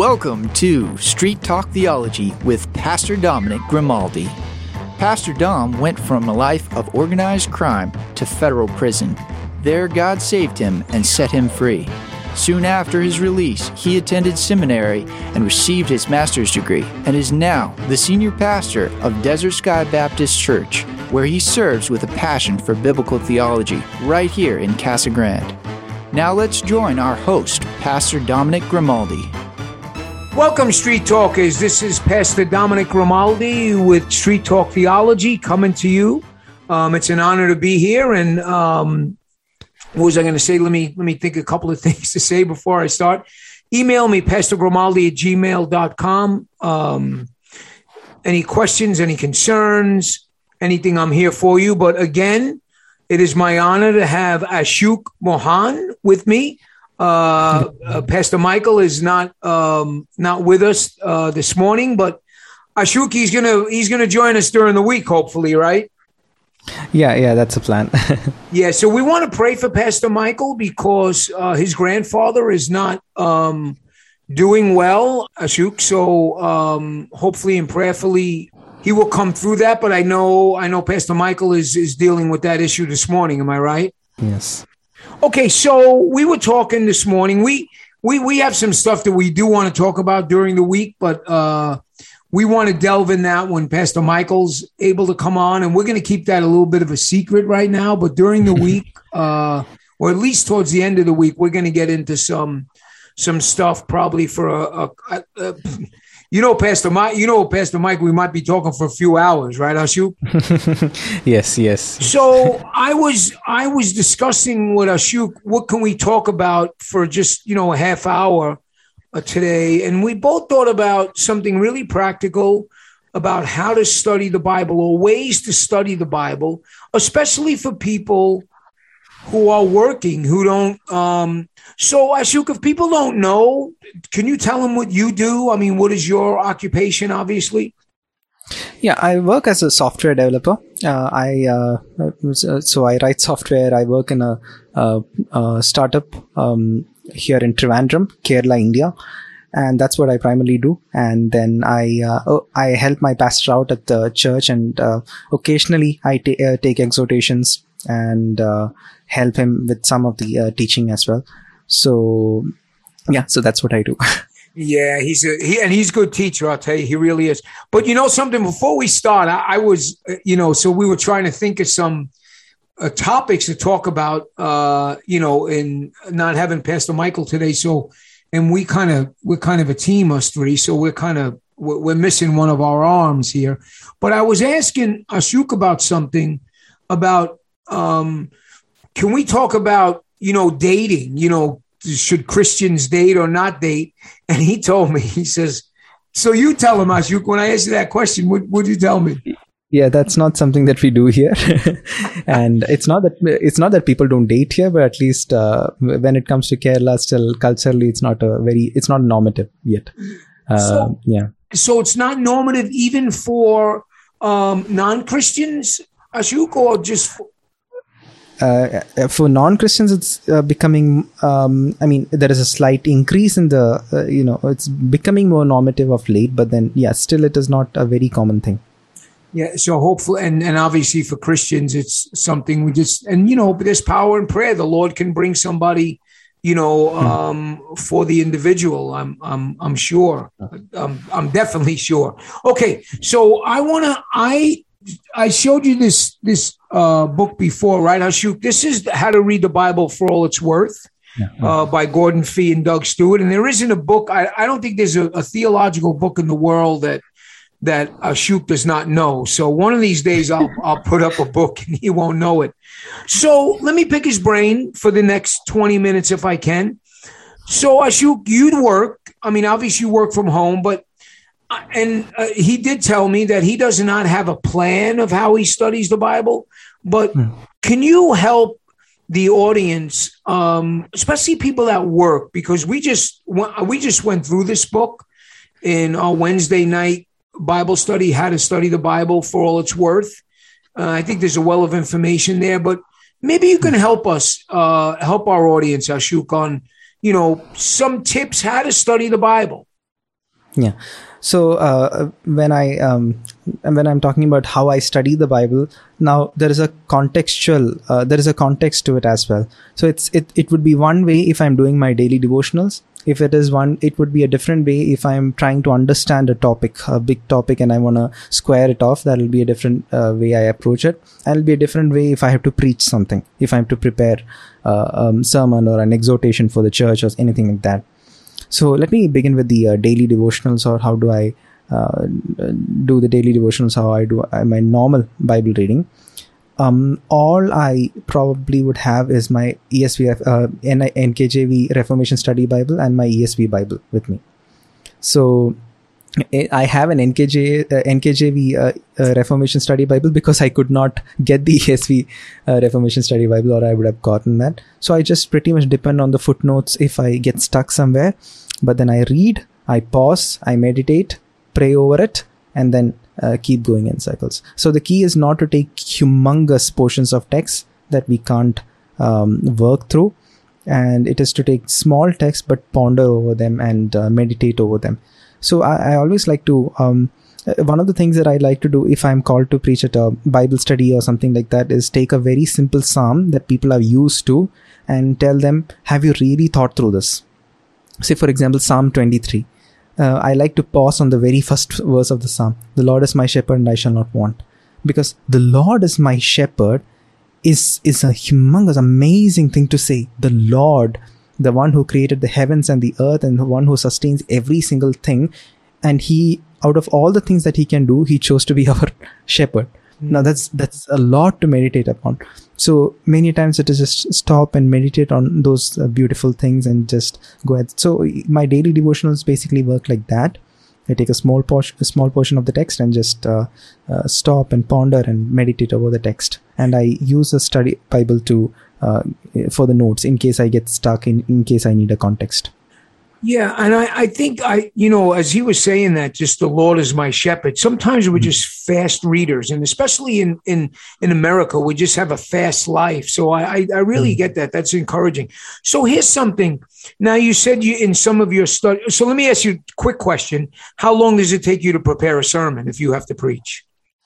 Welcome to Street Talk Theology with Pastor Dominic Grimaldi. Pastor Dom went from a life of organized crime to federal prison. There, God saved him and set him free. Soon after his release, he attended seminary and received his master's degree and is now the senior pastor of Desert Sky Baptist Church, where he serves with a passion for biblical theology right here in Casa Grande. Now let's join our host, Pastor Dominic Grimaldi. Welcome, Street Talkers. This is Pastor Dominic Grimaldi with Street Talk Theology coming to you. It's an honor to be here. And what was I going to say? Let me think a couple of things to say before I start. Email me, pastorgrimaldi@gmail.com. Any questions, any concerns, anything, I'm here for you. But again, it is my honor to have Ashok Mohan with me. Pastor Michael is not with us this morning, but Ashok, he's gonna join us during the week, hopefully, right? Yeah, that's a plan. Yeah, so we want to pray for Pastor Michael because his grandfather is not doing well, Ashok. So hopefully and prayerfully he will come through that. But I know Pastor Michael is dealing with that issue this morning. Am I right? Yes. Okay, so we were talking this morning. We have some stuff that we do want to talk about during the week, but we want to delve in that when Pastor Michael's able to come on, and we're going to keep that a little bit of a secret right now. But during the week, or at least towards the end of the week, we're going to get into some stuff probably for Pastor Mike, we might be talking for a few hours, right, Ashok? Yes. So I was discussing with Ashok, what can we talk about for just, a half hour today? And we both thought about something really practical about how to study the Bible or ways to study the Bible, especially for people who are working, who don't. So Ashok, if people don't know, can you tell them what you do? I mean, what is your occupation, obviously? Yeah, I work as a software developer. So I write software. I work in a startup here in Trivandrum, Kerala, India. And that's what I primarily do. And then I help my pastor out at the church, and occasionally I take exhortations and help him with some of the teaching as well. So that's what I do. Yeah, he's a good teacher. I'll tell you, he really is. But something, before we start, I was, so we were trying to think of some topics to talk about, in not having Pastor Michael today. So, and we're kind of a team, us three. So we're missing one of our arms here. But I was asking Ashok about something about, can we talk about, dating, should Christians date or not date? And he told me, he says, so you tell him, Ashok, when I asked you that question, what would you tell me? Yeah, that's not something that we do here. And it's not that people don't date here, but at least when it comes to Kerala, still culturally, it's not normative yet. So it's not normative even for non-Christians, Ashok, or just for non-Christians, it's becoming, there is a slight increase in the, it's becoming more normative of late, but then, still it is not a very common thing. Yeah, so hopefully, and obviously for Christians, it's something we just, and there's power in prayer. The Lord can bring somebody, for the individual. I'm sure. I'm definitely sure. Okay, so I showed you this book before, right, Ashok? This is How to Read the Bible for All It's Worth, by Gordon Fee and Doug Stewart. And there isn't a book. I don't think there's a theological book in the world that Ashok does not know. So one of these days I'll put up a book and he won't know it. So let me pick his brain for the next 20 minutes if I can. So Ashok, you'd work. I mean, obviously you work from home, but he did tell me that he does not have a plan of how he studies the Bible. But can you help the audience, especially people at work, because we just went through this book in our Wednesday night Bible study, How to Study the Bible for All It's Worth. I think there's a well of information there, but maybe you can help us, help our audience, Ashok, on, some tips how to study the Bible. Yeah. So when I'm talking about how I study the Bible, now there is a context to it as well. So it would be one way if I'm doing my daily devotionals. If it is one, it would be a different way if I'm trying to understand a big topic, and I want to square it off. That will be a different way I approach it. And it'll be a different way if I have to preach something, if I have to prepare sermon or an exhortation for the church or anything like that. So let me begin with the daily devotionals, or how do I do the daily devotionals, how I do my normal Bible reading. All I probably would have is my ESV, NKJV Reformation Study Bible and my ESV Bible with me. So I have an NKJV Reformation Study Bible because I could not get the ESV Reformation Study Bible, or I would have gotten that. So I just pretty much depend on the footnotes if I get stuck somewhere. But then I read, I pause, I meditate, pray over it, and then keep going in cycles. So the key is not to take humongous portions of text that we can't work through, and it is to take small text but ponder over them and meditate over them. So I always like to one of the things that I like to do if I'm called to preach at a Bible study or something like that is take a very simple psalm that people are used to and tell them, have you really thought through this? Say for example, Psalm 23. I like to pause on the very first verse of the psalm. The Lord is my shepherd and I shall not want. Because the Lord is my shepherd is a humongous, amazing thing to say. The Lord, the one who created the heavens and the earth and the one who sustains every single thing. And he, out of all the things that he can do, he chose to be our shepherd. Now that's a lot to meditate upon. So many times it is just stop and meditate on those beautiful things and just go ahead. So my daily devotionals basically work like that. I take a small portion of the text and just stop and ponder and meditate over the text. And I use a study Bible to for the notes in case I get stuck, in case I need a context. Yeah, and I think as he was saying that, just the Lord is my shepherd. Sometimes we're just fast readers, and especially in America, we just have a fast life. So I really get that. That's encouraging. So here's something. Now you said you in some of your study. So let me ask you a quick question. How long does it take you to prepare a sermon if you have to preach?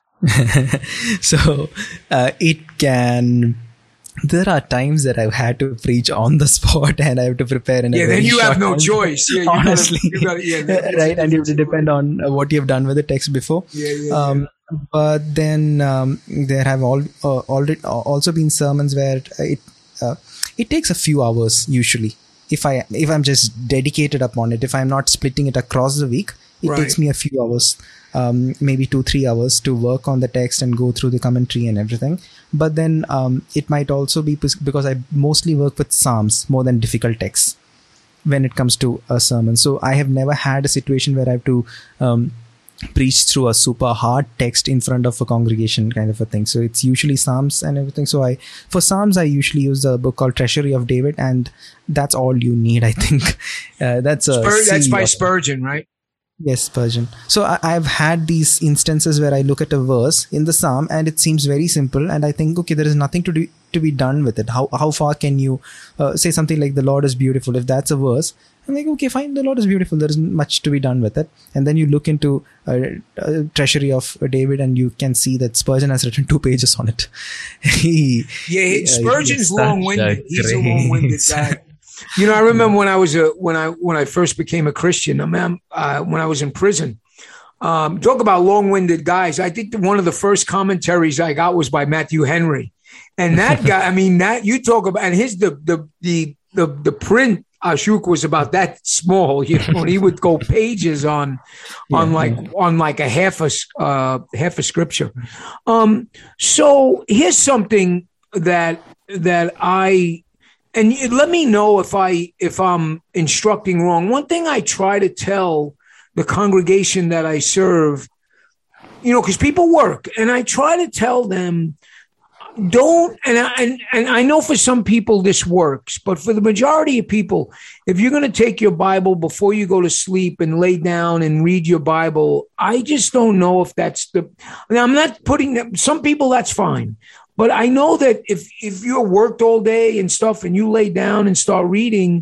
So it can. There are times that I've had to preach on the spot and I have to prepare in a very then you short have no time. Choice. Yeah, honestly. Right? And you have to depend on what you've done with the text before. But then there have already also been sermons where it takes a few hours usually. If I'm just dedicated upon it, if I'm not splitting it across the week, it takes me a few hours, maybe 2-3 hours to work on the text and go through the commentary and everything. But then it might also be because I mostly work with Psalms more than difficult texts when it comes to a sermon. So I have never had a situation where I have to preach through a super hard text in front of a congregation kind of a thing. So it's usually Psalms and everything. So for Psalms, I usually use a book called Treasury of David, and that's all you need, I think. That's by Spurgeon, right? Yes, Spurgeon. So I've had these instances where I look at a verse in the Psalm and it seems very simple, and I think, okay, there is nothing to be done with it. How far can you say something like the Lord is beautiful? If that's a verse, I'm like, okay, fine, the Lord is beautiful. There isn't much to be done with it. And then you look into Treasury of David and you can see that Spurgeon has written 2 pages on it. Spurgeon's long-winded. He's a long-winded guy. I remember when I was when I first became a Christian. When I was in prison. Talk about long-winded guys. I think one of the first commentaries I got was by Matthew Henry, and that guy. I mean, that you talk about, and his the print Ashok was about that small. And he would go pages on like a half a scripture. So here's something that I. And let me know if I'm instructing wrong. One thing I try to tell the congregation that I serve, because people work, and I try to tell them, don't. And I know for some people this works, but for the majority of people, if you're going to take your Bible before you go to sleep and lay down and read your Bible, I just don't know if that's I'm not putting them. Some people, that's fine. But I know that if you're worked all day and stuff and you lay down and start reading,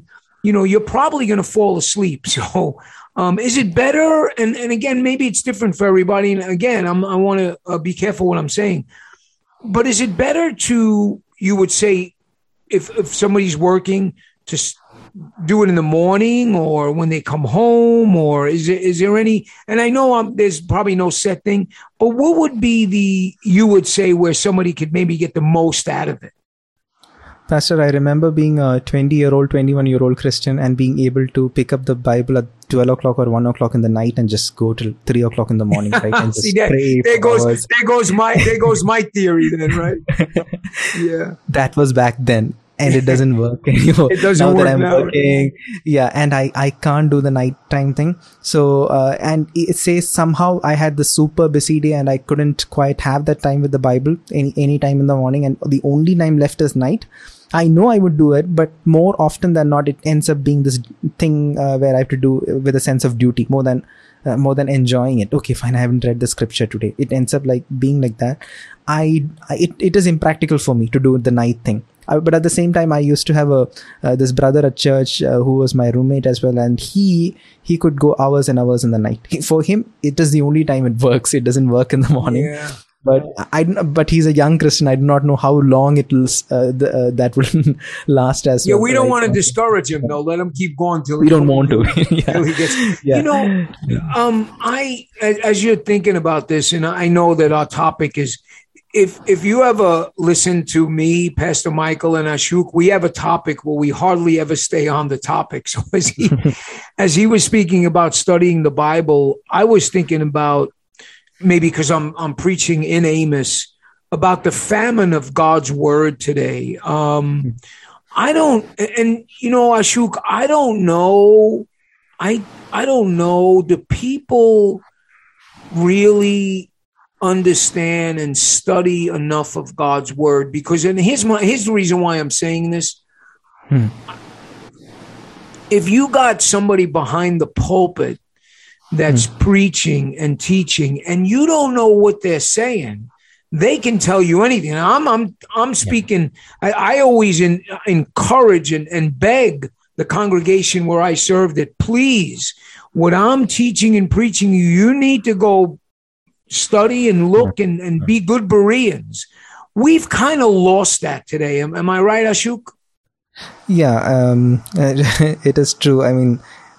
you're probably going to fall asleep. So, is it better? And again, maybe it's different for everybody. And again, I want to be careful what I'm saying. But is it better you would say, if somebody's working, to do it in the morning or when they come home, or is there any? And I know there's probably no set thing, but what would be you would say where somebody could maybe get the most out of it? Pastor, I remember being a 20-year-old, 21-year-old Christian and being able to pick up the Bible at 12 o'clock or 1 o'clock in the night and just go till 3 o'clock in the morning, right? And just pray. There goes my theory then, right? Yeah. That was back then. And it doesn't work anymore. It doesn't now work that I'm now. working. Yeah, and I can't do the nighttime thing. So, and it says somehow I had the super busy day and I couldn't quite have that time with the Bible any time in the morning. And the only time left is night. I know I would do it, but more often than not, it ends up being this thing where I have to do with a sense of duty more than enjoying it. Okay, fine, I haven't read the scripture today. It ends up like being like that. It is impractical for me to do the night thing. But at the same time, I used to have this brother at church who was my roommate as well, and he could go hours and hours in the night. For him, it is the only time it works. It doesn't work in the morning. Yeah. But he's a young Christian. I do not know how long it will that will last as well. Yeah, we don't want to discourage him though. Let him keep going till we don't want to. Till he gets. Yeah. As you're thinking about this, and I know that our topic is. If you ever listen to me, Pastor Michael, and Ashok, we have a topic where we hardly ever stay on the topic. So as he was speaking about studying the Bible, I was thinking about, maybe because I'm preaching in Amos, about the famine of God's word today. Ashok, I don't know. I don't know. Do people really understand and study enough of God's word? Because, and here's the reason why I'm saying this. If you got somebody behind the pulpit that's preaching and teaching, and you don't know what they're saying, they can tell you anything. I'm speaking. I always encourage and beg the congregation where I serve that, please, what I'm teaching and preaching, you need to go study and look and be good Bereans. We've kind of lost that today. Am I right, Ashok? Yeah, it is true. I mean,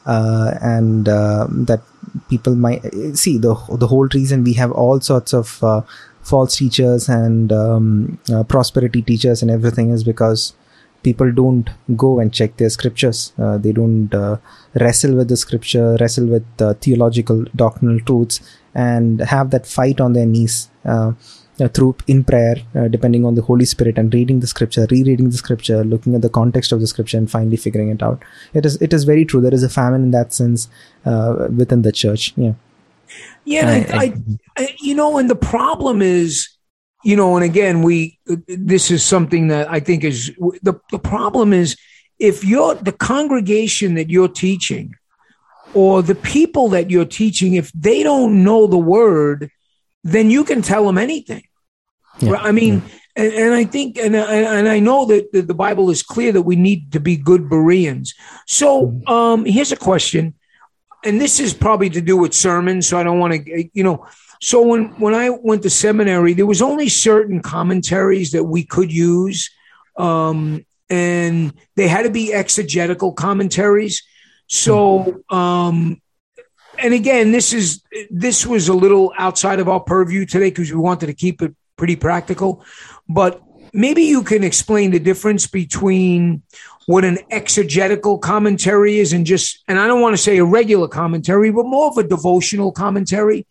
that people might see the whole reason we have all sorts of false teachers and prosperity teachers and everything is because people don't go and check their scriptures. They don't wrestle with the scripture, wrestle with theological doctrinal truths, and have that fight on their knees through in prayer, depending on the Holy Spirit, and reading the scripture, rereading the scripture, looking at the context of the scripture, and finally figuring it out. It is very true. There is a famine in that sense within the church. Yeah. Yeah, and the problem is, and again, this is something that I think is the problem is, if the congregation that you're teaching or the people that you're teaching, if they don't know the word, then you can tell them anything. Yeah. I mean, and I think, and I know that the Bible is clear that we need to be good Bereans. So here's a question, and this is probably to do with sermons, so I don't want to, so when I went to seminary, there was only certain commentaries that we could use, and they had to be exegetical commentaries. So, and again, this was a little outside of our purview today because we wanted to keep it pretty practical. But maybe you can explain the difference between what an exegetical commentary is and I don't want to say a regular commentary, but more of a devotional commentary.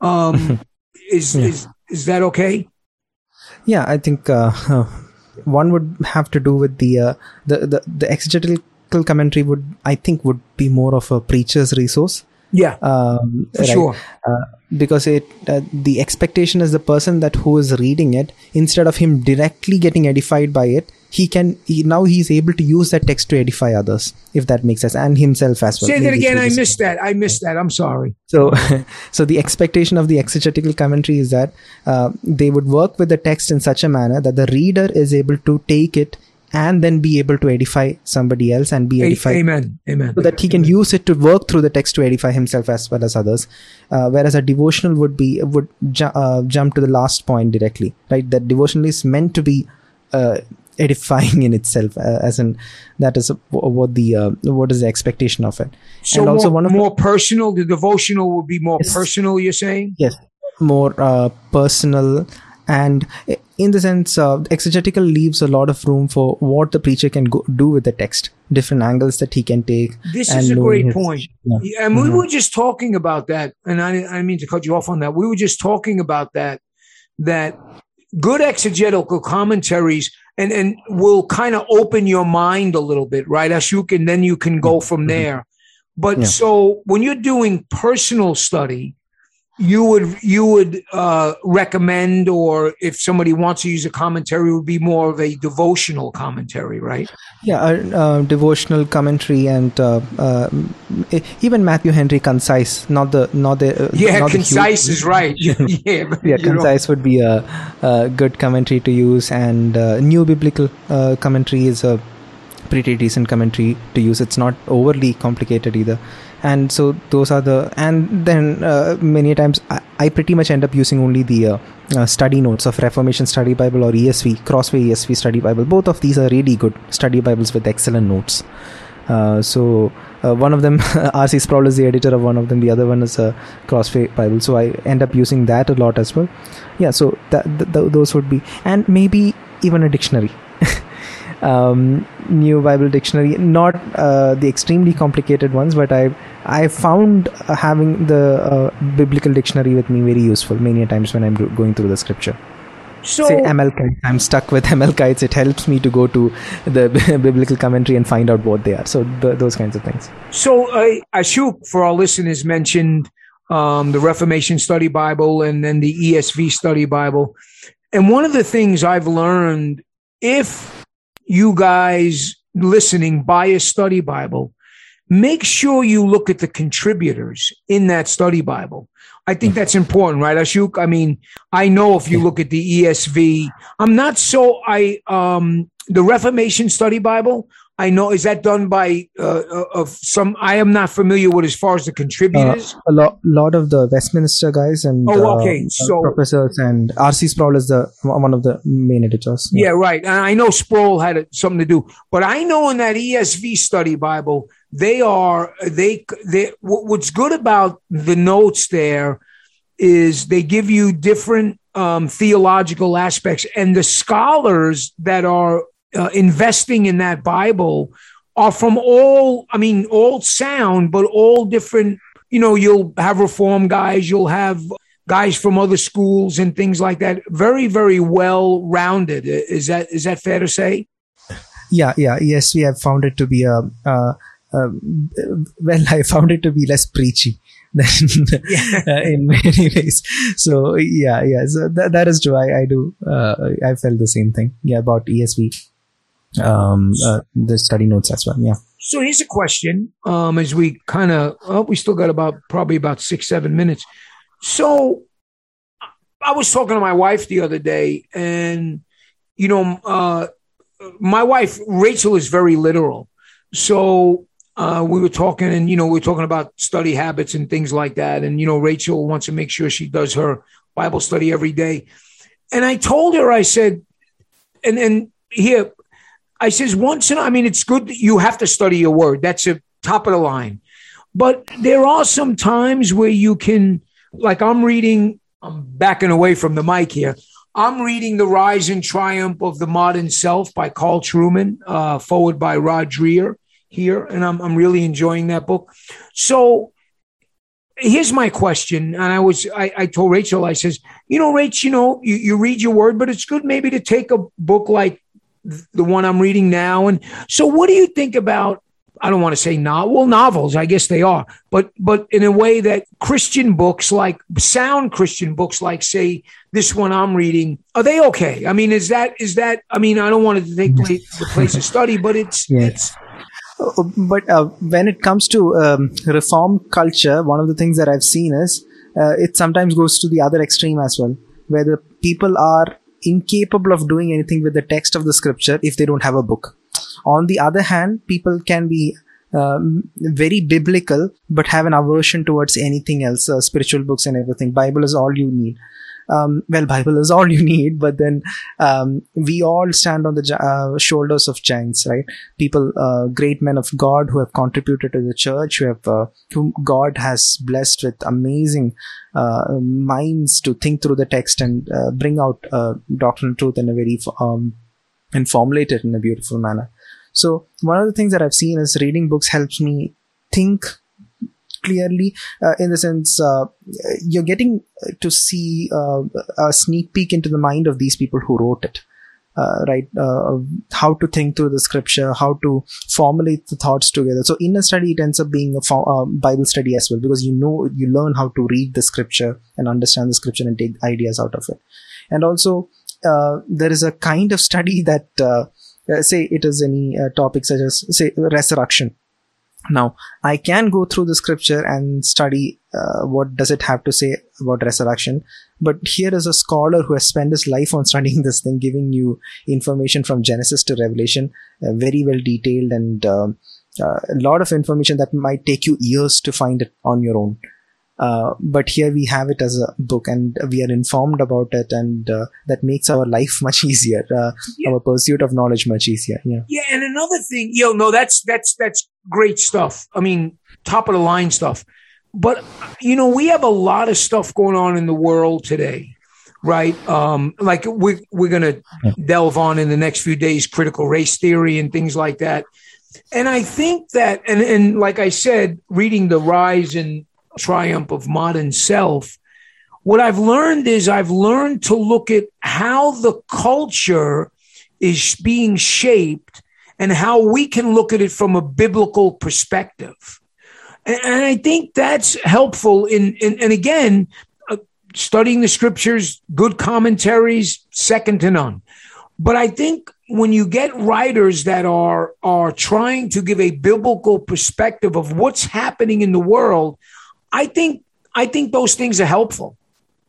Is that okay? Yeah, I think one would have to do with the exegetical commentary would be more of a preacher's resource. Yeah, for right? Sure. Because the expectation is the person who is reading it, instead of him directly getting edified by it, he's able to use that text to edify others, if that makes sense, and himself as well. Say that again. I missed that. I'm sorry. So the expectation of the exegetical commentary is that they would work with the text in such a manner that the reader is able to take it and then be able to edify somebody else and be edified. Amen. So that he can use it to work through the text to edify himself as well as others. Whereas a devotional would jump to the last point directly, right? That devotional is meant to be edifying in itself, as in that is what is the expectation of it. So and also more personal. The devotional would be more personal. You're saying? Yes, more personal. And in the sense, exegetical leaves a lot of room for what the preacher can do with the text, different angles that he can take. This is a great point. Yeah. And we were just talking about that, and I didn't mean to cut you off on that. We were just talking about that good exegetical commentaries and will kind of open your mind a little bit, right, Ashok? And then you can go from there. But so when you're doing personal study, you would recommend, or if somebody wants to use a commentary, it would be more of a devotional commentary, right? Yeah, devotional commentary, and even Matthew Henry concise, concise is right. Concise would be a good commentary to use, and New Biblical Commentary is a pretty decent commentary to use. It's not overly complicated either. And so those are and then many times I pretty much end up using only the study notes of Reformation Study Bible or ESV, Crossway ESV Study Bible. Both of these are really good study Bibles with excellent notes. So one of them, R.C. Sproul is the editor of one of them. The other one is a Crossway Bible. So I end up using that a lot as well. Yeah, so those would be, and maybe even a dictionary. New Bible Dictionary, not the extremely complicated ones, but I found having the biblical dictionary with me very useful many times when I'm going through the scripture. So, say Amalekites, I'm stuck with Amalekites. It helps me to go to the biblical commentary and find out what they are. So those kinds of things. So Ashok, for our listeners, mentioned the Reformation Study Bible and then the ESV Study Bible. And one of the things I've learned, if you guys listening buy a study Bible, make sure you look at the contributors in that study Bible. I think that's important, right, Ashok? I mean, I know if you look at the ESV, the Reformation Study Bible, I know, is that done by I am not familiar with as far as the contributors. A lot of the Westminster guys and professors, and R.C. Sproul is one of the main editors. Yeah, right. And I know Sproul had something to do, but I know in that ESV Study Bible, what's good about the notes there is they give you different theological aspects, and the scholars that are investing in that Bible are from all sound, but all different, you'll have Reform guys, you'll have guys from other schools and things like that. Very, very well rounded. Is that fair to say? Yeah. Yes, we have found it to be I found it to be less preachy than in many ways. So so that is true. I do. I felt the same thing. Yeah, about ESV. The study notes as well. Yeah. So here's a question. As we we still got probably about 6-7 minutes. So I was talking to my wife the other day, and my wife Rachel is very literal. So we were talking, and we were talking about study habits and things like that. And Rachel wants to make sure she does her Bible study every day. And I told her, I said, and here. I says it's good that you have to study your word. That's a top of the line. But there are some times where you can, like I'm backing away from the mic here. I'm reading The Rise and Triumph of the Modern Self by Carl Trueman, forward by Rod Dreher here. And I'm really enjoying that book. So here's my question. And I told Rachel, I says, Rach, you read your word, but it's good maybe to take a book like the one I'm reading now. And so what do you think about, I don't want to say novels, I guess they are, but in a way that Christian books, like sound Christian books, like say this one I'm reading, are they okay? I mean, is that, I mean, I don't want it to take the place of study, but it's. But when it comes to reform culture, one of the things that I've seen is it sometimes goes to the other extreme as well, where the people are incapable of doing anything with the text of the scripture if they don't have a book. On the other hand, people can be very biblical but have an aversion towards anything else, spiritual books and everything. Bible is all you need. Bible is all you need, but then we all stand on the shoulders of giants, right? People, great men of God who have contributed to the church, whom God has blessed with amazing minds to think through the text and bring out doctrinal truth in a very and formulate it in a beautiful manner. So one of the things that I've seen is reading books helps me think clearly, in the sense you're getting to see a sneak peek into the mind of these people who wrote it, right? How to think through the scripture, how to formulate the thoughts together. So in a study, it ends up being a Bible study as well, because you learn how to read the scripture and understand the scripture and take ideas out of it. And also there is a kind of study that say it is any topic such as, say, resurrection. Now, I can go through the scripture and study what does it have to say about resurrection. But here is a scholar who has spent his life on studying this thing, giving you information from Genesis to Revelation, very well detailed, and a lot of information that might take you years to find it on your own. But here we have it as a book, and we are informed about it, and that makes our life much easier, our pursuit of knowledge much easier. Yeah, and another thing, that's great stuff. I mean, top of the line stuff. But we have a lot of stuff going on in the world today, right? Like we're gonna delve on in the next few days, critical race theory and things like that. And I think that, and like I said, reading The Rise and Triumph of Modern Self, what I've learned is I've learned to look at how the culture is being shaped and how we can look at it from a biblical perspective. And I think that's helpful and again, studying the scriptures, good commentaries, second to none. But I think when you get writers that are trying to give a biblical perspective of what's happening in the world, I think those things are helpful.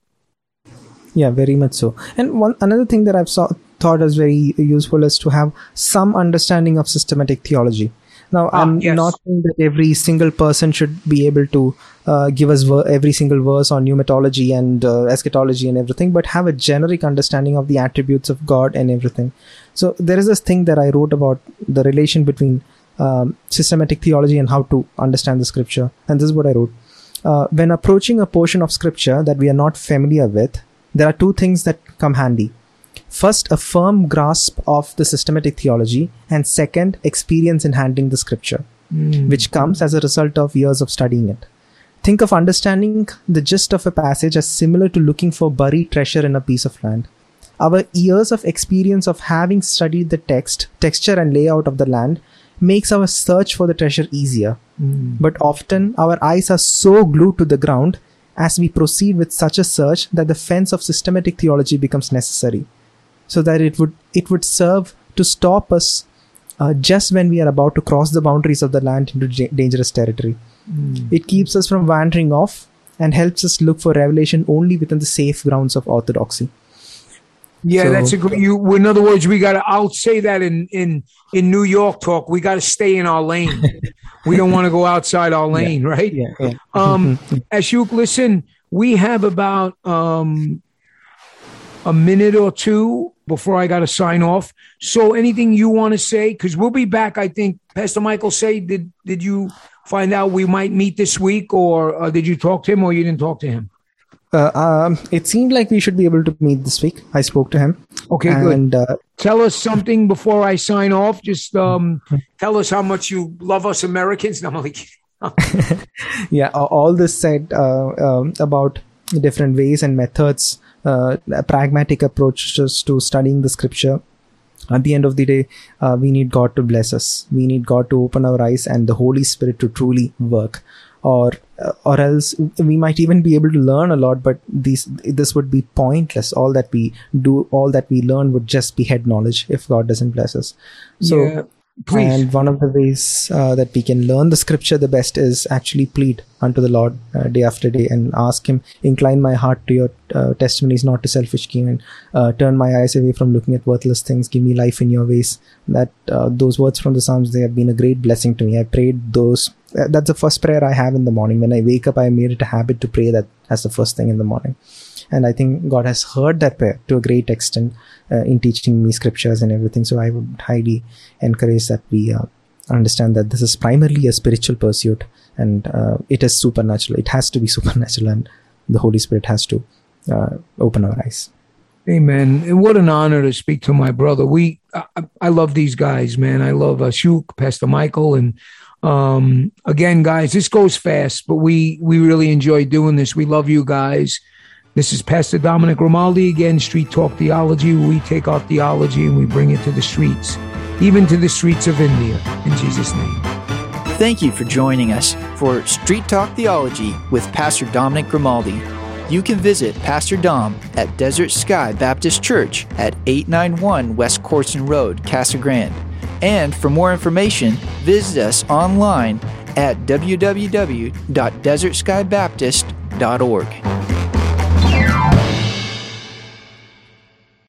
Yeah, very much so. And another thing that I've thought is very useful is to have some understanding of systematic theology. Now, I'm not saying that every single person should be able to give us every single verse on pneumatology and eschatology and everything, but have a generic understanding of the attributes of God and everything. So there is this thing that I wrote about the relation between systematic theology and how to understand the scripture. And this is what I wrote. When approaching a portion of scripture that we are not familiar with, there are two things that come handy. First, a firm grasp of the systematic theology, and second, experience in handling the scripture, which comes as a result of years of studying it. Think of understanding the gist of a passage as similar to looking for buried treasure in a piece of land. Our years of experience of having studied the texture and layout of the land makes our search for the treasure easier. But often our eyes are so glued to the ground as we proceed with such a search that the fence of systematic theology becomes necessary, so that it would serve to stop us just when we are about to cross the boundaries of the land into dangerous territory. It keeps us from wandering off and helps us look for revelation only within the safe grounds of orthodoxy. Yeah, so, that's a good. In other words, I'll say that in New York talk, we got to stay in our lane. We don't want to go outside our lane, right? Yeah. Ashok, listen, we have about a minute or two before I got to sign off. So anything you want to say? Because we'll be back, I think. Pastor Michael say, did you find out we might meet this week, or did you talk to him, or you didn't talk to him? It seemed like we should be able to meet this week. I spoke to him. Okay, good. Tell us something before I sign off. Just tell us how much you love us Americans. No, I'm only kidding. Yeah, all this said about different ways and methods, pragmatic approaches to studying the scripture. At the end of the day, we need God to bless us. We need God to open our eyes and the Holy Spirit to truly work. Or else we might even be able to learn a lot, but this would be pointless. All that we do, all that we learn would just be head knowledge if God doesn't bless us. So Please. And one of the ways that we can learn the scripture the best is actually plead unto the Lord day after day and ask Him, incline my heart to your testimonies, not to selfish gain, and turn my eyes away from looking at worthless things. Give me life in your ways. That those words from the Psalms, they have been a great blessing to me. I prayed those. That's the first prayer I have in the morning. When I wake up, I made it a habit to pray that as the first thing in the morning. And I think God has heard that prayer to a great extent in teaching me scriptures and everything. So I would highly encourage that we understand that this is primarily a spiritual pursuit, and it is supernatural. It has to be supernatural, and the Holy Spirit has to open our eyes. Amen. And what an honor to speak to my brother. I love these guys, man. I love Ashok, Pastor Michael, and again, guys, this goes fast, but we really enjoy doing this. We love you guys. This is Pastor Dominic Grimaldi, again, Street Talk Theology. We take our theology and we bring it to the streets, even to the streets of India, in Jesus' name. Thank you for joining us for Street Talk Theology with Pastor Dominic Grimaldi. You can visit Pastor Dom at Desert Sky Baptist Church at 891 West Corson Road, Casa Grande. And for more information, visit us online at www.desertskybaptist.org.